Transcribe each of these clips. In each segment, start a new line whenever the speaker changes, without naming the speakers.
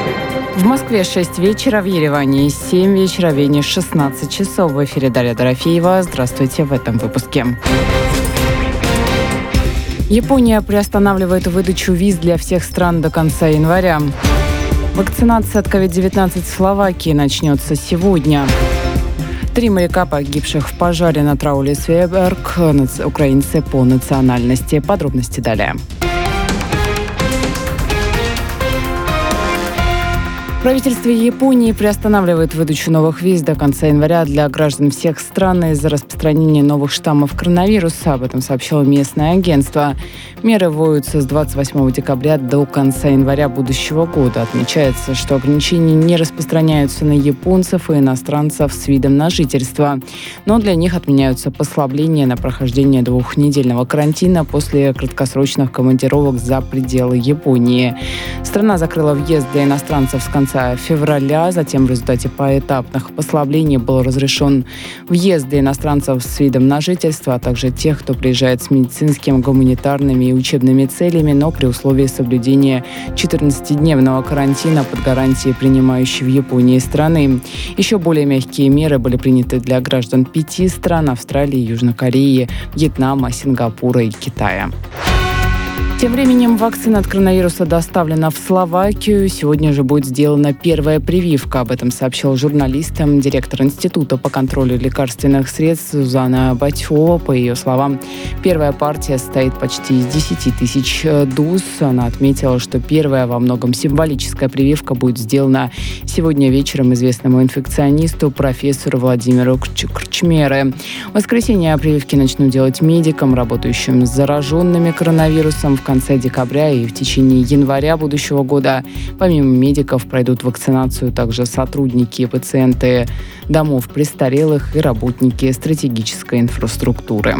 В Москве 6 вечера, в Ереване 7 вечера, в Вене 16 часов. В эфире Дарья Дорофеева. Здравствуйте в этом выпуске. Япония приостанавливает выдачу виз для всех стран до конца января. Вакцинация от COVID-19 в Словакии начнется сегодня. 3 моряка, погибших в пожаре на трауле Свеаберг, украинцы по национальности. Подробности далее. Правительство Японии приостанавливает выдачу новых виз до конца января для граждан всех стран из-за распространения новых штаммов коронавируса. Об этом сообщило местное агентство. Меры вводятся с 28 декабря до конца января будущего года. Отмечается, что ограничения не распространяются на японцев и иностранцев с видом на жительство. Но для них отменяются послабления на прохождение 2-недельного карантина после краткосрочных командировок за пределы Японии. Страна закрыла въезд для иностранцев с конца февраля. Затем в результате поэтапных послаблений был разрешен въезд для иностранцев с видом на жительство, а также тех, кто приезжает с медицинскими, гуманитарными и учебными целями, но при условии соблюдения 14-дневного карантина под гарантией принимающей в Японии страны. Еще более мягкие меры были приняты для граждан 5 стран: Австралии, Южной Кореи, Вьетнама, Сингапура и Китая. Тем временем вакцина от коронавируса доставлена в Словакию. Сегодня же будет сделана первая прививка. Об этом сообщил журналистам директор Института по контролю лекарственных средств Зузана Батьова. По ее словам, первая партия состоит почти из 10 тысяч доз. Она отметила, что первая, во многом символическая прививка будет сделана сегодня вечером известному инфекционисту профессору Владимиру Крчмере. В воскресенье прививки начнут делать медикам, работающим с зараженными коронавирусом. В конце декабря и в течение января будущего года помимо медиков пройдут вакцинацию также сотрудники и пациенты домов престарелых и работники стратегической инфраструктуры.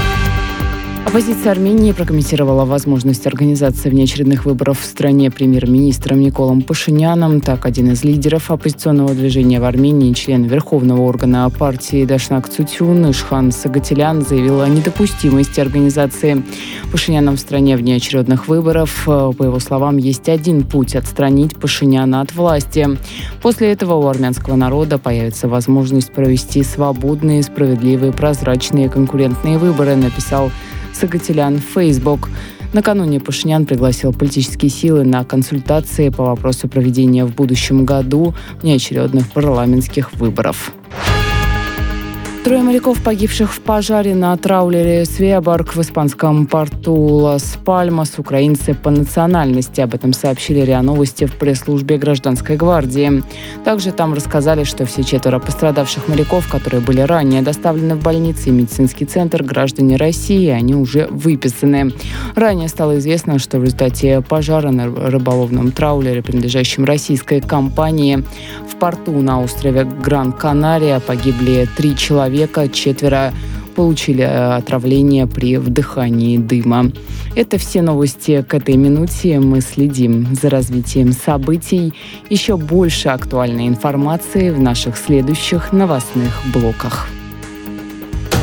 Оппозиция Армении прокомментировала возможность организации внеочередных выборов в стране премьер-министром Николом Пашиняном. Так, один из лидеров оппозиционного движения в Армении, член Верховного органа партии Дашнак Цутюн Ишхан Сагатилян, заявил о недопустимости организации Пашиняном в стране внеочередных выборов. По его словам, есть один путь – отстранить Пашиняна от власти. После этого у армянского народа появится возможность провести свободные, справедливые, прозрачные, конкурентные выборы, написал Сагатилян в Facebook. Накануне Пашинян пригласил политические силы на консультации по вопросу проведения в будущем году внеочередных парламентских выборов. 3 моряков, погибших в пожаре на траулере Свеаберг в испанском порту Лас-Пальмас, украинцы по национальности. Об этом сообщили РИА Новости в пресс-службе Гражданской гвардии. Также там рассказали, что все 4 пострадавших моряков, которые были ранее доставлены в больницы и медицинский центр, граждане России, они уже выписаны. Ранее стало известно, что в результате пожара на рыболовном траулере, принадлежащем российской компании, в порту на острове Гран-Канария погибли 3 человека. 4 получили отравление при вдыхании дыма. Это все новости к этой минуте. Мы следим за развитием событий. Еще больше актуальной информации в наших следующих новостных блоках.